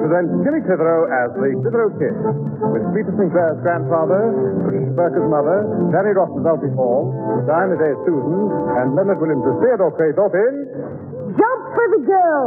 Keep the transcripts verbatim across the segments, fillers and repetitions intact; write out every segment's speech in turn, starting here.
present Jimmy Clitheroe as the Clitheroe Kid, with Peter Sinclair's grandfather, Patricia Burke's mother, Danny Ross as Alfie Hall, Diana Day as Susan, and Leonard Williams as Theodore Craythorpe in... Jump for the Girl!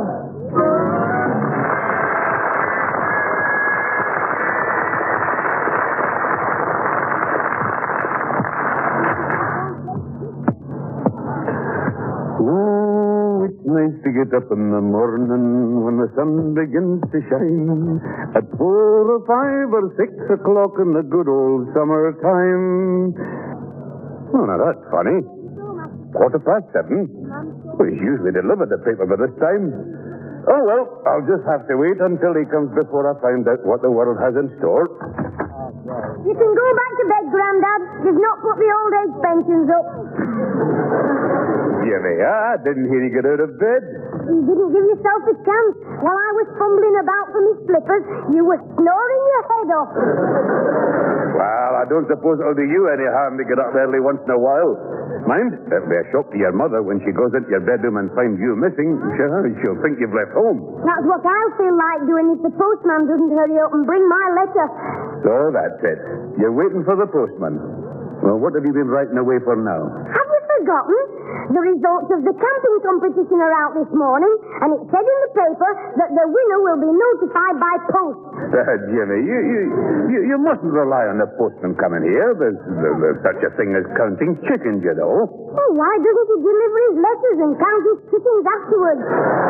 Oh, it's nice to get up in the morning when the sun begins to shine. At four or five or six o'clock in the good old summertime. Oh, now that's funny. Quarter past seven. We usually deliver the paper by this time. Oh, well, I'll just have to wait until he comes before I find out what the world has in store. You can go back to bed, Grandad. You've not put the old age pensions up. Jimmy, I didn't hear you get out of bed. You didn't give yourself a chance. While I was fumbling about for my slippers, you were snoring your head off. Well, I don't suppose it'll do you any harm to get up early once in a while. Mind, it'll be a shock to your mother when she goes into your bedroom and finds you missing. Sure, she'll think you've left home. That's what I'll feel like doing if the postman doesn't hurry up and bring my letter. So that's it. You're waiting for the postman. Well, what have you been writing away for now? Have you forgotten? The results of the camping competition are out this morning, and it said in the paper that the winner will be notified by post. Uh, Jimmy, you, you, you, you mustn't rely on the postman coming here. There's, there's such a thing as counting chickens, you know. Oh, why doesn't he deliver his letters and count his chickens afterwards?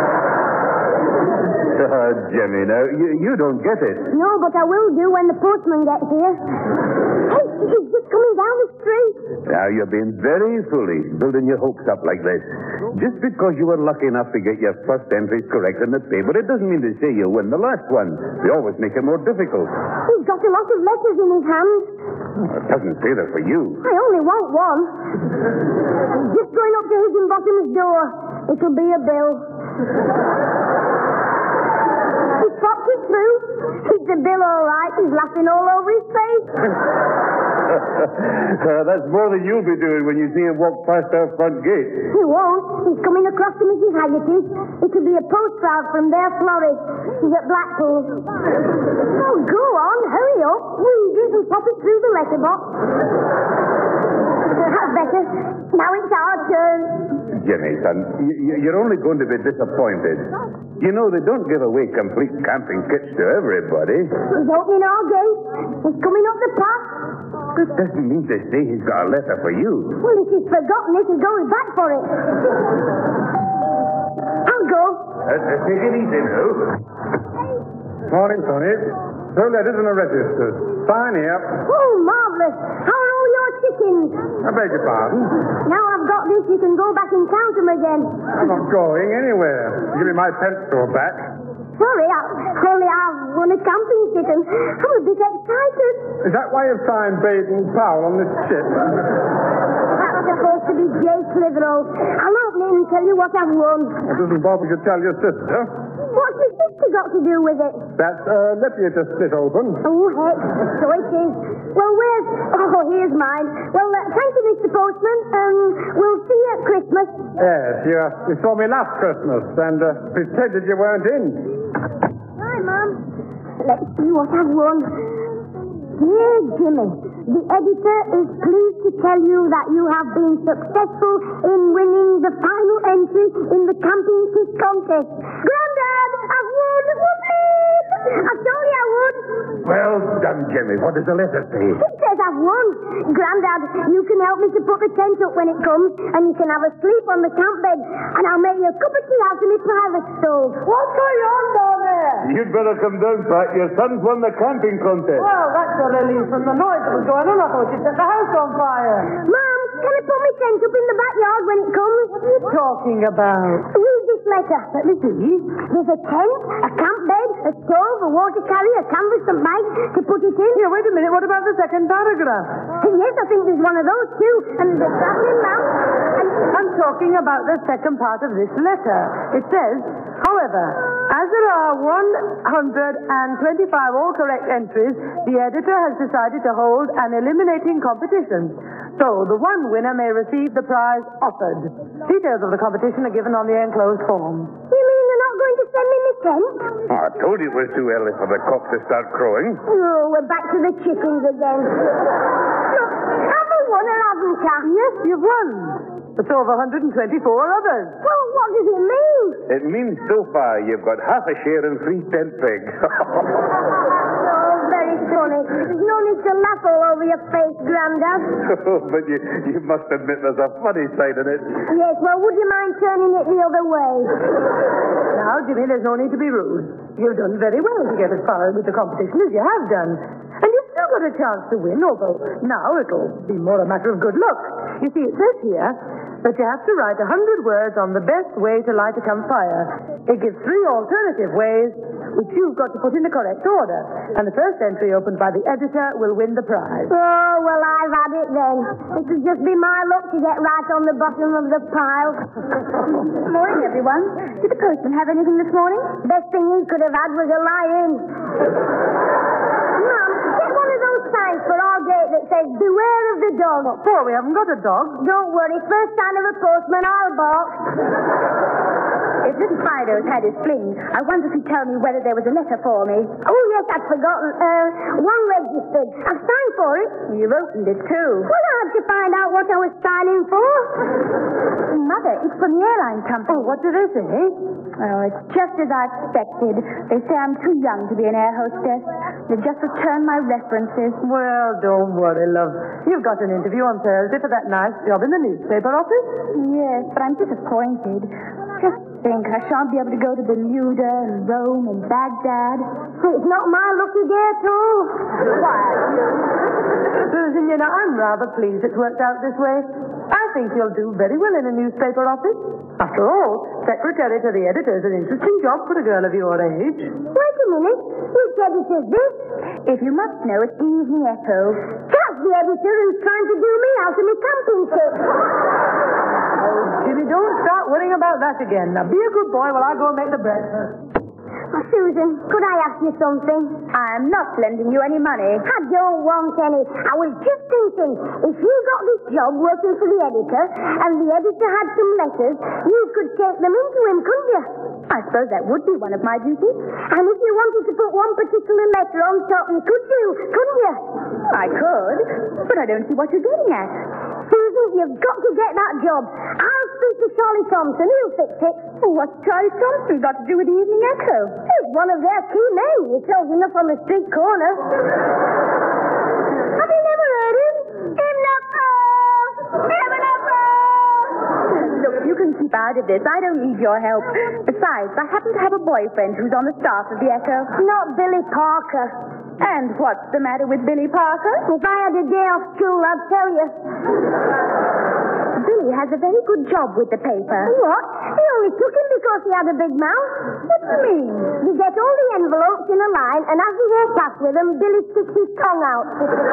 Uh, Jimmy, now, you, you don't get it. No, but I will do when the postman gets here. Hey, he's just coming down the street. Now, you're being very foolish, building your hopes up like this. Just because you were lucky enough to get your first entries correct in the paper, it doesn't mean to say you'll win the last one. They always make it more difficult. He's got a lot of letters in his hand. It doesn't say that for you. I only want one. Just going up to Higginbottom's door. It'll be a bill. He's popped it through. It's a bill, all right. He's laughing all over his face. uh, that's more than you'll be doing when you see him walk past our front gate. He won't. He's coming across to Missus Haggerty's. It'll be a postcard from their florist. She's at Blackpool. Oh, go on. Hurry up. Read it and pop it through the letterbox. That's better. Now it's our turn. Jimmy, son, y- you're only going to be disappointed. You know, they don't give away complete camping kits to everybody. He's opening our gate. He's coming up the path. That doesn't mean to say he's got a letter for you. Well, if he's forgotten it, he goes back for it. I'll go. Uh, uh, take it easy now. Morning, Tony. No letters and a register. Sign here. Oh, marvelous. How are all your chickens? I beg your pardon. Now I've got this, you can go back and count them again. I'm not going anywhere. Give me my pencil back. Sorry, I, only I've won a camping chicken. I'm a bit excited. Is that why you've signed Baden Powell on this chip? That's supposed to be Jay Clitheroe. I'll open it and tell you what I've won. It doesn't bother you to tell your sister. What's my sister got to do with it? That's uh, letter you just split open. Oh, heck. So it is. Well, where's... Oh, here's mine. Well, uh, thank you, Mister Postman. Um, we'll see you at Christmas. Yes, you, uh, you saw me last Christmas and uh, pretended you weren't in. Hi, Mum. Let's see what I've won. Dear Jimmy, the editor is pleased to tell you that you have been successful in winning the final entry in the camping kit contest. Grandad, I've won! I told you I would. Well done, Jimmy. What does the letter say? It says I've won. Grandad, you can help me to put the tent up when it comes, and you can have a sleep on the camp bed, and I'll make you a cup of tea out of my private stove. What's going on down there? You'd better come down, Pat. Your son's won the camping contest. Well, that's a relief from the noise that was going on. I thought you'd set the house on fire. Mom, can I put my tent up in the backyard when it comes? What are you talking about? Read this letter. Let me see. There's a tent, a camp bed, a stove, a water carrier, a canvas and bag to put it in. Here, wait a minute. What about the second paragraph? Yes, I think there's one of those too. And the traveling mount. And... I'm talking about the second part of this letter. It says, however, as there are one hundred twenty-five all correct entries, the editor has decided to hold an eliminating competition. So the one winner may receive the prize offered. Details of the competition are given on the enclosed form. You mean they're not going to send me my tent? Oh, I told you it was too early for the cock to start crowing. Oh, we're back to the chickens again. Look, have I won or haven't I? Yes, you've won. But so have one hundred twenty-four others. Well, what does it mean? It means so far you've got half a share in free tent peg. Oh, very funny. There's no need to laugh all over your face, Grandad. But you, you must admit there's a funny side in it. Yes, well, would you mind turning it the other way? Now, Jimmy, there's no need to be rude. You've done very well to get as far with the competition as you have done. And you've still got a chance to win, although now it'll be more a matter of good luck. You see, it says here that you have to write a hundred words on the best way to light a campfire. It gives three alternative ways, which you've got to put in the correct order. And the first entry opened by the editor will win the prize. Oh, well, I've had it then. It'll just be my luck to get right on the bottom of the pile. Morning, everyone. Did the postman have anything this morning? Best thing he could have had was a lie-in. Mum, get one of those signs for our gate that says, beware of the dog. What for? We haven't got a dog. Don't worry, first sign of a postman, I'll bark. If little Fido's had his fling, I wonder if he'd tell me whether there was a letter for me. Oh, yes, I'd forgotten. Uh, one registered. I've signed for it. You've opened it, too. Well, I had to find out what I was signing for. Mother, it's from the airline company. Oh, what do they say? Oh, it's just as I expected. They say I'm too young to be an air hostess. They've just returned my references. Well, don't worry, love. You've got an interview on Thursday for that nice job in the newspaper office. Yes, but I'm disappointed. Just think, I shan't be able to go to Bermuda and Rome and Baghdad. It's not my lucky day at all. Susan, you know, I'm rather pleased it's worked out this way. I think you'll do very well in a newspaper office. After all, secretary to the editor is an interesting job for a girl of your age. Wait a minute. Which editor's this? If you must know, it's Evening Echo. That's the editor who's trying to do me out of my camping kit. Oh, Jimmy, don't start worrying about that again. Now, be a good boy while I go and make the breakfast. Oh, Susan, could I ask you something? I'm not lending you any money. I don't want any. I was just thinking, if you got this job working for the editor, and the editor had some letters, you could take them into him, couldn't you? I suppose that would be one of my duties. And if you wanted to put one particular letter on top, you could do, couldn't you? I could, but I don't see what you're getting at. Susan, you've got to get that job. I'll speak to Charlie Thompson. He'll fix it. What's Charlie Thompson got to do with the Evening Echo? He's one of their key men. He sells enough on the street corner. Have you never heard him? Look, you can keep out of this. I don't need your help. Besides, I happen to have a boyfriend who's on the staff of the Echo. Not Billy Parker. And what's the matter with Billy Parker? If I had a day off school, I'd tell you. Billy has a very good job with the paper. What? He only took him because he had a big mouth. What do you mean? You get all the envelopes in a line, and as you walk past with them, Billy sticks his tongue out.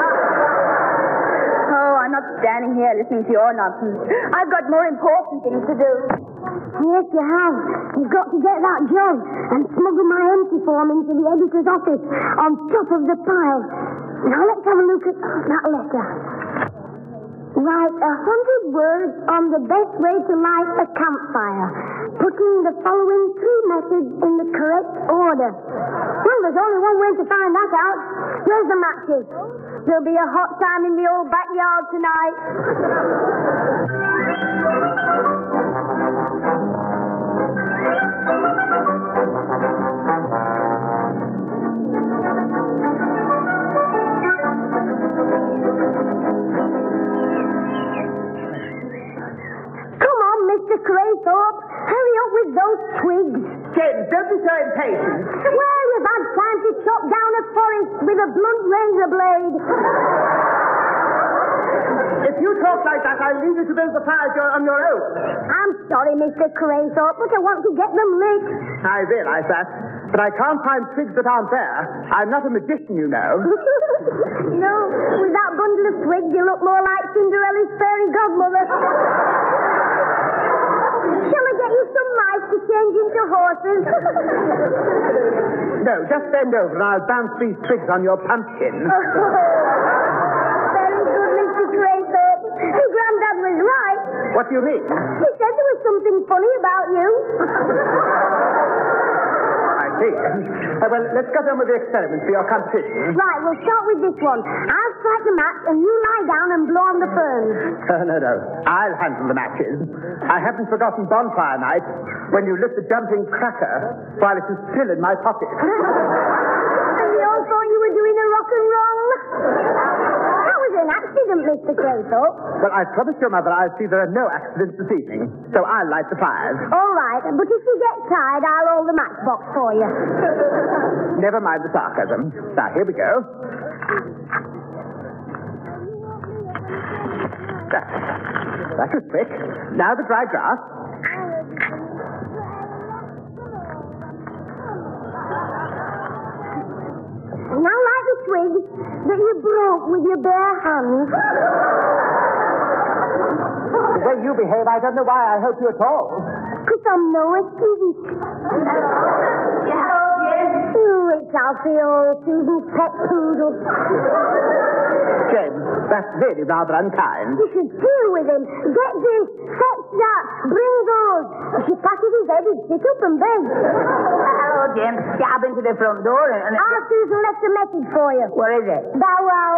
Oh, I'm not standing here listening to your nonsense. I've got more important things to do. Yes, you have. You've got to get that job and smuggle my empty form into the editor's office on top of the pile. Now, let's have a look at that letter. Write a hundred words on the best way to light a campfire, putting the following three methods in the correct order. Well, there's only one way to find that out. Where's the matches? There'll be a hot time in the old backyard tonight. Come on, Mister Craythorpe. Hurry up with those twigs. James, don't be so impatient. Well, you've had time to chop down a forest with a blunt razor blade. If you talk like that, I'll leave you to build the fires on your own. I'm sorry, Mister Craythorpe, but I want to get them lit. I realize that, but I can't find twigs that aren't there. I'm not a magician, you know. No, with that bundle of twigs, you look more like Cinderella's fairy godmother. Shall I get you some mice to change into horses? No, just bend over and I'll bounce these twigs on your pumpkin. Very good, Mister Craythorpe. Your granddad was right. What do you mean? He said there was something funny about you. see. Uh, well, let's get on with the experiment for your competition. Right, we'll start with this one. I'll strike the match and you lie down and blow on the ferns. Uh, no, no. I'll handle the matches. I haven't forgotten bonfire night when you lit the jumping cracker while it was still in my pocket. And we all thought you were doing a rock and roll. That was an accident, Mister Craythorpe. Well, I promise your mother I'll see there are no accidents this evening, so I'll light the fires. All right, but if you get tired, I'll hold the matchbox for you. Never mind the sarcasm. Now, here we go. That, that was quick. Now the dry grass. Now light the twig that you broke with your bare hands. The way you behave, I don't know why I help you at all. Because I'm no student. Oh, it's Alfie, Susan's pet poodle. James, that's really rather unkind. You should deal with him. Get this, fetch that, bring those. If she passes his head, he'd sit up and beg. Hello, Jim. Yeah, I've been to the front door and... and Ah, Susan left a message for you. What is it? Bow wow.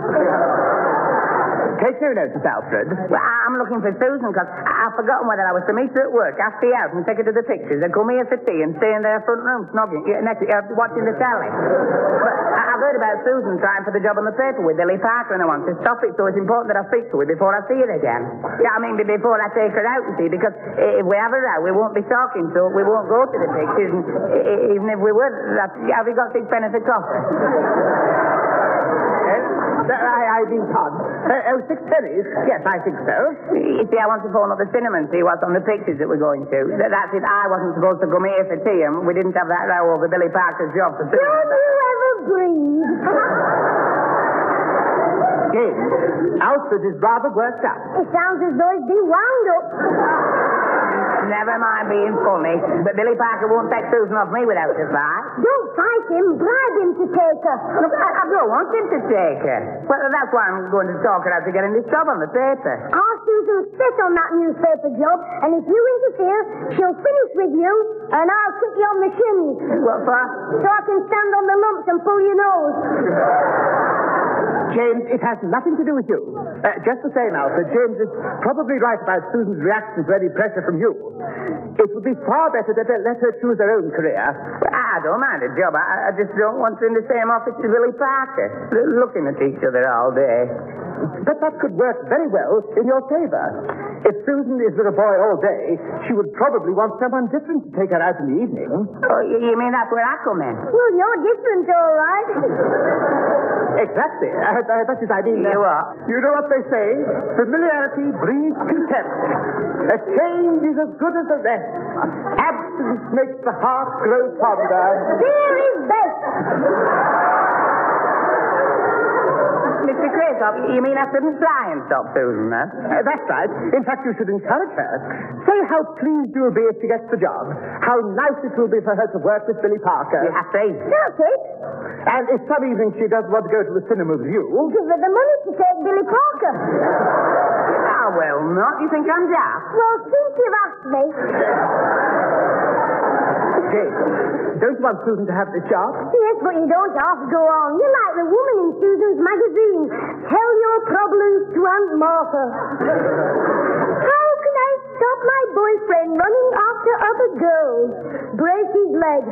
Take no notice, Alfred. Well, I'm looking for Susan because I've forgotten whether I was to meet her at work, ask her out and take her to the pictures, and come here for tea and stay in their front room snogging, yeah, next, uh, watching the telly. But I- I've heard about Susan trying for the job on the paper with Billy Parker, and I want to stop it, so it's important that I speak to her before I see her again. Yeah, I mean, be- before I take her out, you see, because if we have her out, we won't be talking, so we won't go to the pictures, and e- even if we would, that's, have we got six pennies for coffee? I, I beg pardon. Uh, oh, six pennies? Yes, I think so. You see, I want to phone up the cinema and see what's on the pictures that we're going to. Th- That's it. I wasn't supposed to come here for tea, and we didn't have that row over Billy Parker's job for Don't you ever breathe? James, Alfred is rather worked up. It sounds as though he's been wound up. Never mind being funny, but Billy Parker won't take Susan off me without a fight. Don't fight him. Bribe him to take her. Look, I, I don't want him to take her. Well, that's why I'm going to talk her out to getting this job on the paper. Our Susan's set on that newspaper job, and if you interfere, she'll finish with you, and I'll kick you on the shins. What for? So I can stand on the lumps and pull your nose. James, it has nothing to do with you. Uh, just the same, Alfred, James is probably right about Susan's reaction to any pressure from you. It would be far better that they let her choose her own career. Well, I don't mind the job. I, I just don't want her in the same office as Billy Parker, l- looking at each other all day. But that could work very well in your favor. If Susan is with a boy all day, she would probably want someone different to take her out in the evening. Oh, you, you mean that's where I come in? Well, you're different, all right. Exactly. Uh, uh, that is, I mean... You uh, are? You know what they say? Familiarity breeds contempt. A change is as good as the rest. Absence makes the heart grow fonder. There is best. Mister Craythorpe, you mean I shouldn't fly and stop Susan, huh? Uh, that's right. In fact, you should encourage her. Say how pleased you'll be if she gets the job. How nice it will be for her to work with Billy Parker. Yeah, I see. That's it. And if some evening she does want to go to the cinema with you... Give her the money to take Billy Parker. Ah, well, not. You think I'm daft? Well, since you've asked me... Jane, don't you want Susan to have this job? Yes, but you don't have to go on. You're like the woman in Susan's magazine. Tell your problems to Aunt Martha. How can I stop my boyfriend running after other girls? Break his leg.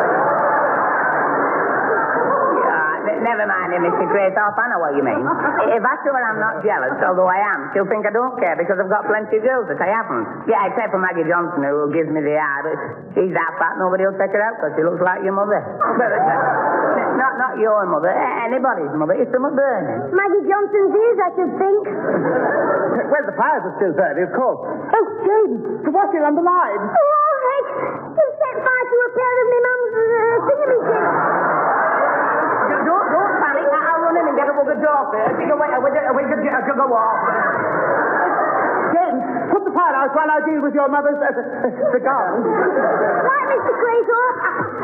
Yeah, never mind him, Mister Craythorpe. I know what you mean. If I show her I'm not jealous, although I am, she'll think I don't care because I've got plenty of girls that I haven't. Yeah, except for Maggie Johnson, who gives me the eye, but she's that fat, nobody will take her out because she looks like your mother. But, uh, not, not your mother, anybody's mother. It's from a burning. Maggie Johnson's is, I should think. Well, the fires are still burning, of course. Oh, James, the water on the line. Oh, heck! You've set fire to a pair of my mum's uh, thingamajig. Don't, don't panic. I'll run in and get a mug of daughter. Take away with a with a jug of water. James, put the fire out while I deal with your mother's uh, uh, cigar. Right, Mister Craythorpe.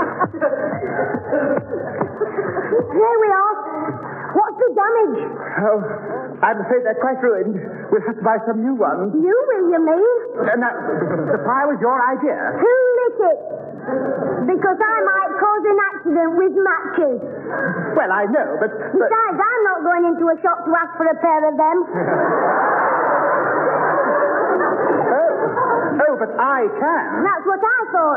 Here we are. What's the damage? Oh, I'm afraid they're quite ruined. We'll have to buy some new ones. You will, you mean? Uh, now, the fire was your idea. Who lit it? Because I might cause an accident with matches. Well, I know, but... but... Besides, I'm not going into a shop to ask for a pair of them. oh. oh, but I can. That's what I thought.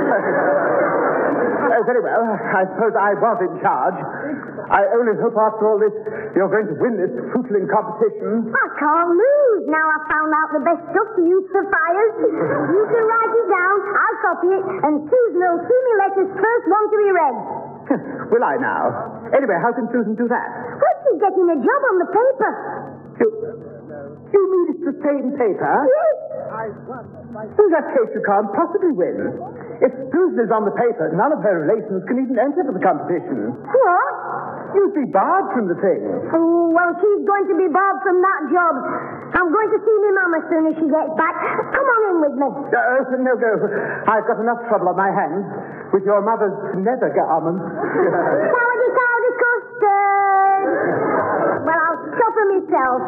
Oh, very well. I suppose I was in charge. I only hope after all this you're going to win this fruitling competition. I can't lose. Now I've found out the best stuff to use for fires. You can write it down, I'll copy it, and Susan will see me letters first one to be read. Will I now? Anyway, how can Susan do that? Well, she's getting a job on the paper. You, you mean it's the same paper? Yes. In that case, you can't possibly win. If Susan is on the paper, none of her relations can even enter for the competition. What? You'd be barred from the thing. Oh, well, she's going to be barred from that job. I'm going to see my mum as soon as she gets back. Come on in with me. Uh, no, no. I've got enough trouble on my hands with your mother's nether garments. Cowdy, cowdy, custard. Well, I'll stop her myself.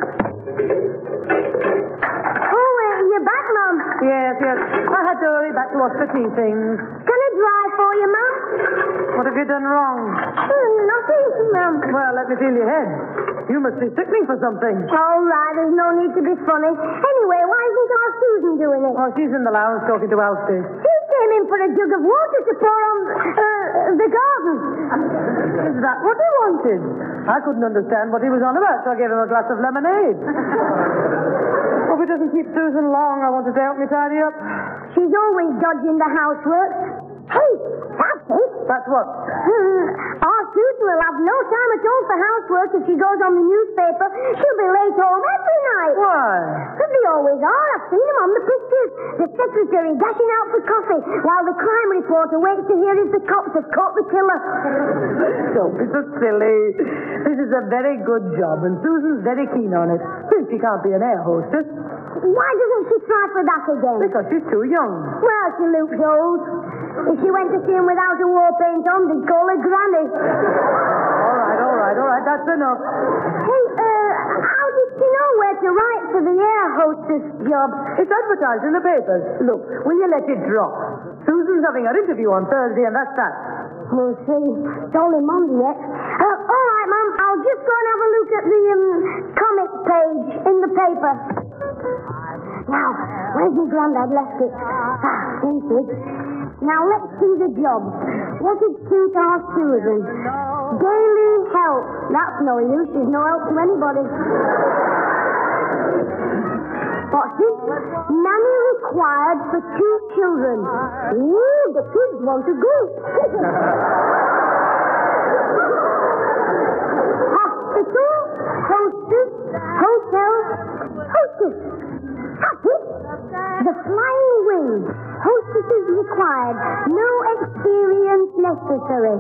Oh, uh, you're back, Mum. Yes, yes. I had to hurry back to wash the tea things. Can I drive for you, Mum? What have you done wrong? Oh, nothing, Mum. Well, let me feel your head. You must be sickening for something. All right, there's no need to be funny. Anyway, why isn't our Susan doing it? Oh, she's in the lounge talking to Alfie. She came in for a jug of water to pour on uh, the garden. Is that what he wanted? I couldn't understand what he was on about, so I gave him a glass of lemonade. Hope it doesn't keep Susan long. I wanted to help me tidy up. She's always dodging the housework. Hey, that's it. That's what? Hmm. Our Susan will have no time at all for housework if she goes on the newspaper. She'll be late home every night. Why? But they always are. I've seen them on the pictures. The secretary dashing out for coffee while the crime reporter waits to hear if the cops have caught the killer. Don't be so silly. This is a very good job, and Susan's very keen on it. Since she can't be an air hostess. Why doesn't she try for that again? Because she's too young. Well, she looks old. If she went to see him without a war paint on, they'd call her Granny. All right, all right, all right. That's enough. Hey, uh, how did she know where to write for the air hostess job? It's advertised in the papers. Look, will you let it drop? Susan's having her interview on Thursday, and that's that. We'll see. It's only Monday yet. Uh, all right, Mum. I'll just go and have a look at the um, comic page in the paper. Now, where's my granddad left it? Ah, here's it. Now, let's see the job. What did suit our Susan? Daily help. That's no use. She's no help to anybody. What's this? Nanny required for two children. Ooh, the kids want to go. Hospital, hostess, hotel, hostess. That's it. The Flying Wing. Hostesses required. No experience necessary.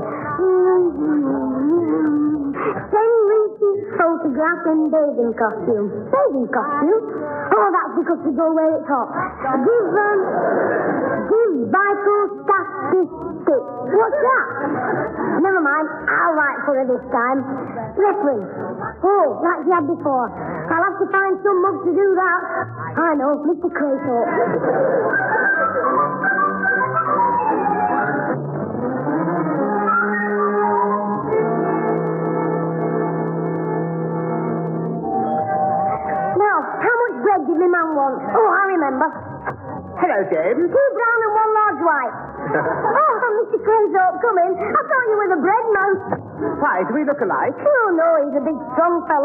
Send recent photograph and bathing costume. Bathing costume? Oh, that's because we go where it's hot. Give, um, give vital statistics. What's that? Never mind. I'll write for her this time. Reference. Oh, like she had before. I'll have to find some mug to do that. I know, Mister Craythorpe. Now, how much bread did my man want? Oh, I remember. Hello, James. Two brown and one large white. Oh, Mister Craythorpe, come in. I thought you were the bread man. Why, do we look alike? Oh, no, he's a big, strong fella.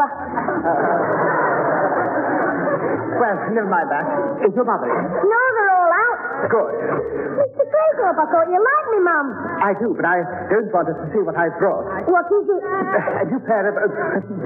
Well, never mind that. Is your mother in? No, they're all out. Good. Mister Craythorpe, I thought you liked me, Mum. I do, but I don't want us to see what I've brought. What is it? A new pair of... Uh,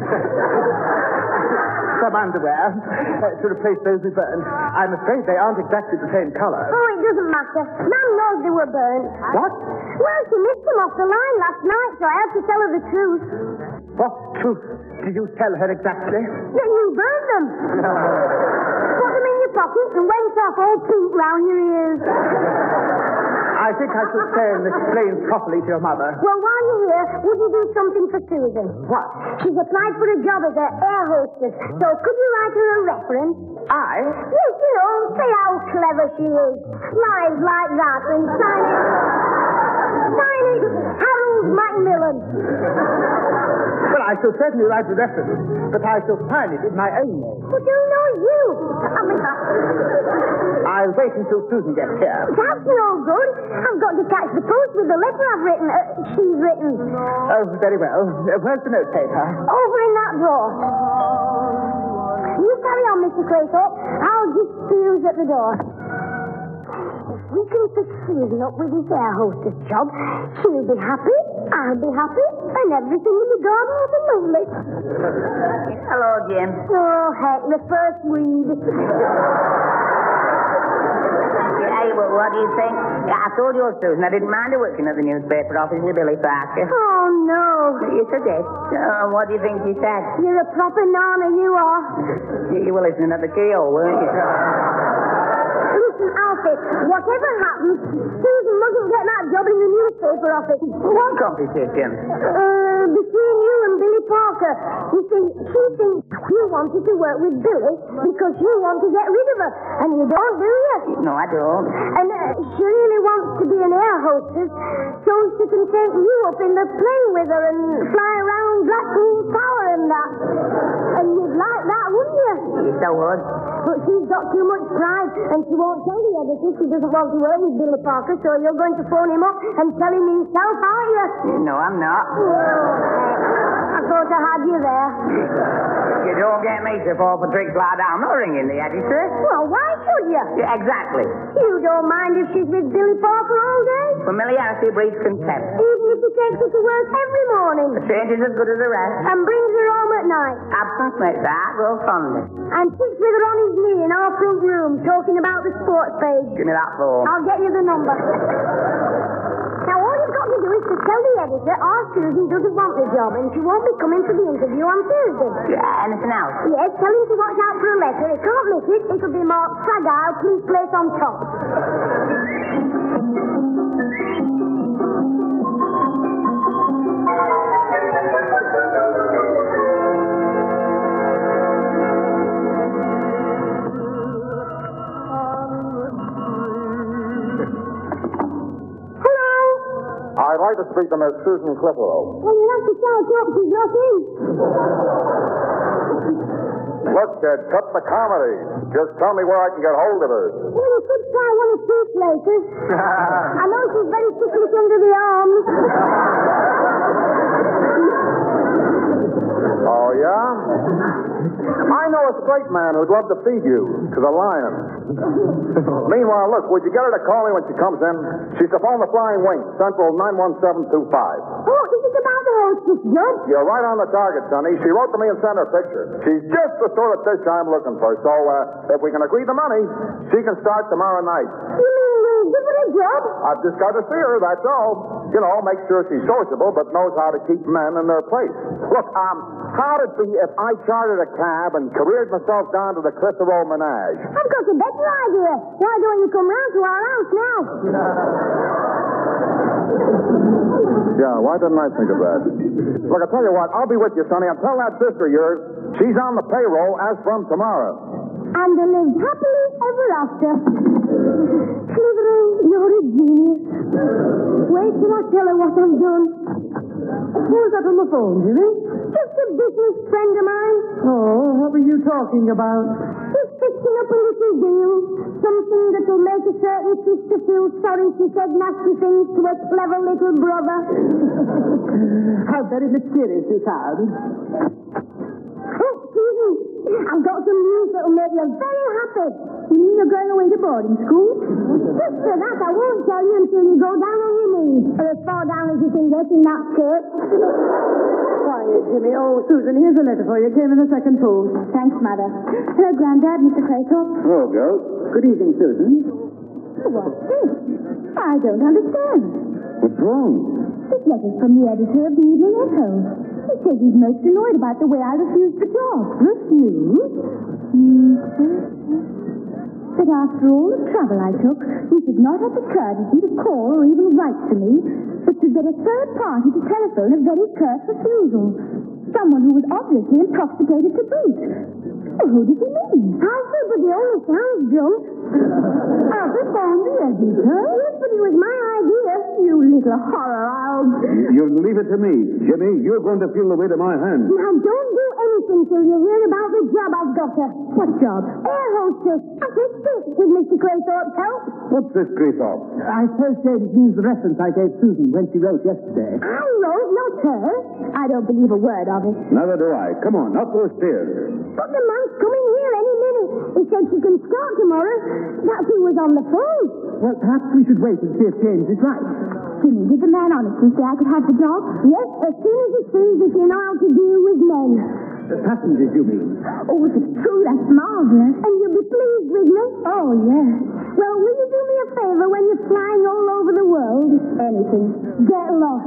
some underwear uh, to replace those we burned. I'm afraid they aren't exactly the same color. Oh, it doesn't matter. Mum knows they were burnt. What? Well, she missed them off the line last night, so I had to tell her the truth. What truth did you tell her exactly? That you burned them. Put them in your pocket and went off all pink round your ears. I I think I should stay and explain properly to your mother. Well, while you're here, would you do something for Susan? What? She's applied for a job as an air hostess, so could you write her a reference? I? Yes, you know, say how clever she is. Lies like that and sign it. Sign it, Harold Macmillan. Well, I shall certainly write a reference, but I shall sign it in my own name. But you know you. I mean, I'll wait until Susan gets here. that's no good. I've got to catch the post with the letter I've written. Uh, she's written. Oh, very well. Uh, Where's the notepaper? Over in that drawer. You carry on, Mister Craythorpe. I'll just see who's at the door. If we can fix Susan up with this air hostess job, she'll be happy, I'll be happy, and everything in the garden will be lovely. Hello, Jim. Oh, heck, the first weed. Hey, well, what do you think? Yeah, I told you, Susan, I didn't mind her working at the newspaper office with Billy Parker. Oh, no. You said it. Uh, what do you think she said? You're a proper nana, you are. You, you were listening at the keyhole, weren't you? Listen, Alfie, whatever happens, Susan mustn't get that job in the newspaper office. What competition? Uh, between you and Billy Parker. You see, she thinks you wanted to work with Billy because you want to get rid of her. And you don't, do you? No, I don't. And uh, she really wants to be an air hostess so she can take you up in the plane with her and fly around Blackpool Tower and that. And you'd like that, wouldn't you? Yes, I would. But she's got too much pride, and she won't tell the editor she doesn't want to work with Billy Parker, so you're going to phone him up and tell him himself, aren't you? No, I'm not. I thought I had you there. You don't get me to fall for tricks like that. I'm not ringing the editor. Well, why should you? Yeah, exactly. You don't mind if she's with Billy Parker all day? Familiarity breeds contempt. Even if he takes her to work every morning The change is as good as the rest. and brings her home at night Absence makes the heart grow fonder. and sits with her on his knee in our front room talking about the sports page. Give me that phone. I'll get you the number. Now, all you've got to do is to tell the editor our Susan doesn't want the job and she won't be coming for the interview on Tuesday. Yeah, anything else? Yes, tell him to watch out for a letter. He can't miss it. It'll be marked fragile. Please place on top. I'd like to speak to Miss Susan Clitheroe. Well, you'll have to shout up. She's not in. Look, kid, cut the comedy. Just tell me where I can get hold of her. Well, you could try one of two places. I know she's very ticklish under the arms. Oh, yeah? I know a straight man who'd love to feed you to the lion. Meanwhile, look, would you get her to call me when she comes in? She's to phone the Flying Wing, Central nine one seven two five. Oh, is it about the hostess job? You're right on the target, Sonny. She wrote to me and sent her picture. She's just the sort of dish I'm looking for. So, uh, if we can agree the money, she can start tomorrow night. You mean we'll give her a job? I've just got to see her, that's all. You know, make sure she's sociable, but knows how to keep men in their place. Look, um, how'd it be if I chartered a cab and careered myself down to the Clitheroe Menage? I've got a better idea. Why don't you come round to our house now? Yeah, why didn't I think of that? Look, I'll tell you what, I'll be with you, Sonny. I'll tell that sister of yours she's on the payroll as from tomorrow. And to live happily ever after. Clitheroe, you're a genius. Wait till I tell her what I've done. Who's that on the phone, Jimmy? Just a business friend of mine. Oh, what were you talking about? Just fixing up a little deal. Something that'll make a certain sister feel sorry she said nasty things to a clever little brother. How very mysterious you sound. Oh, Susan, I've got some news that'll make you very happy. You mean you're going away to boarding school? Just for that, I won't tell you until you go down on your knees, or as far down as you can get in that skirt. Quiet, Jimmy. Oh, Susan, here's a letter for you. It came in the second post. Thanks, Mother. Hello, Grandad, Mister Craythorpe. Hello, girl. Good evening, Susan. What's this? I don't understand. What's wrong? This letter's from the editor of the Evening Echo. He says he's most annoyed about the way I refused the job. Refused? Mm. But after all the trouble I took, you should not have the courtesy to call or even write to me, but to get a third party to telephone a very curt refusal. Someone who was obviously intoxicated to boot. Well, who did he mean? I said, but the only sounds drunk. Arthur found the editor. Yes, but it was my idea, you little horror. I'll... You leave it to me. Jimmy, you're going to feel the weight of my hand. Now, don't do anything till you hear about the job I've got her. What job? Air hostess. I said this with Mister Craythorpe's help. What's this, Graythorpe? I suppose James used the reference I gave Susan when she wrote yesterday. I wrote, not her. I don't believe a word of it. Neither do I. Come on, up those stairs. But the man's coming here any minute. He said she can start tomorrow. That's who was on the phone. Well, perhaps we should wait and see if James is right. Jimmy, did the man honestly say I could have the job? Yes, as soon as he sees that you know how to deal with men. The passengers, you mean? Oh, if it's true, that's marvelous. And you'll be pleased with me? Oh, yes. Well, will you do me a favor when you're flying all over the world? Anything. Get lost.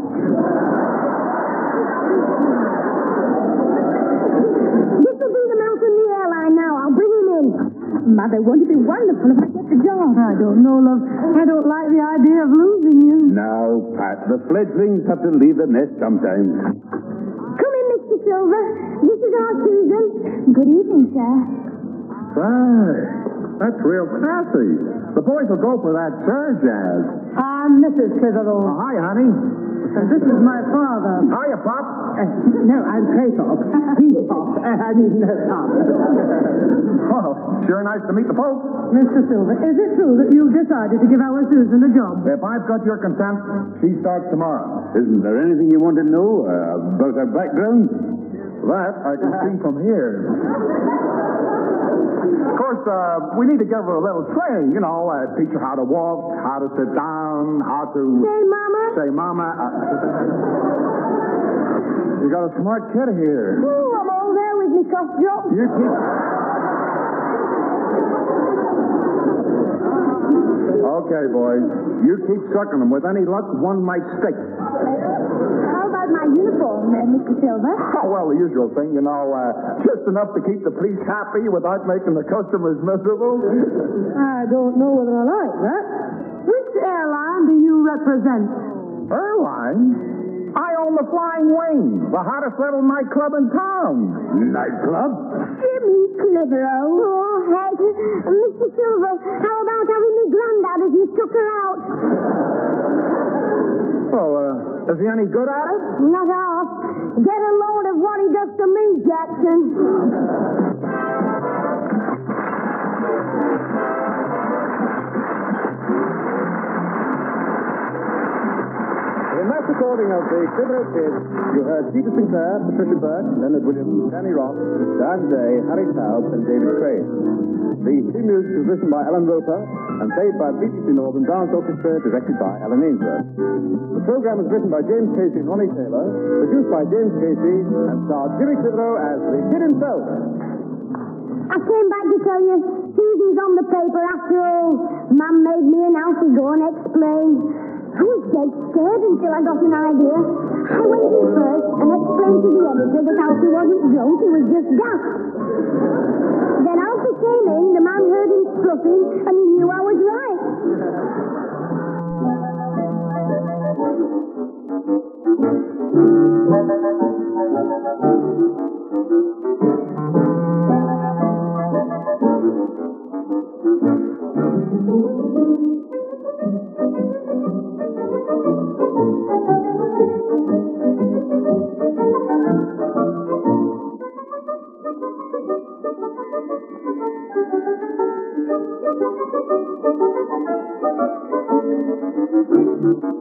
This will be the man from the airline now. I'll bring him in. Mother, won't it be wonderful if I get the job? I don't know, love. I don't like the idea of losing you. Now, Pat, the fledglings have to leave the nest sometimes. Come in, Mister Silver. This is our Susan. Good evening, sir. Right. That's real classy. The boys will go for that sir jazz. I'm Missus Clitheroe. Oh, hi, honey. And this is my father. Hiya, Pop. Uh, no, I'm Craythorpe. He's Pop. Uh, I mean, uh, Pop. Oh, sure nice to meet the folks. Mister Silver, is it true that you've decided to give our Susan a job? If I've got your consent, she starts tomorrow. Isn't there anything you want to know uh, about her background? That I can see from here. Of course, uh, we need to give her a little training, you know, uh, teach her how to walk, how to sit down, how to... Say, Mama. Say, Mama. Uh, you got a smart kid here. Oh, I'm all there with me cough drop. You keep... Okay, boys. You keep sucking them. With any luck, one might stick. How about my uniform, uh, Mister Silver? Oh, well, the usual thing, you know, uh, just enough to keep the police happy without making the customers miserable. I don't know whether I like that. Which airline do you represent? Airline? I own the Flying Wing, the hottest little nightclub in town. Nightclub? Jimmy Clitheroe. Oh, heck. Mister Silver, how about having me granddad as you took her out? Oh, uh, is he any good at it? Not half. Get a load of what he does to me, Jackson. In that recording of the Clitheroe Kids, you heard Peter Sinclair, Patricia Burke, Leonard Williams, Danny Ross, Dan Day, Harry Taub, and David Craig. The theme music was written by Alan Roper and played by B B C Northern Dance Orchestra, directed by Alan Ainsworth. The program was written by James Casey and Ronnie Taylor, produced by James Casey, and starred Jimmy Clitheroe as the kid himself. I came back to tell you, Susan's on the paper after all. Mum made me announce to go and explain. I was dead scared until I got an idea. I went in first and explained to the editor that Alfie wasn't drunk, he was just daft. Then Alfie came in, the man heard him spluttering, and he knew I was right. Thank you.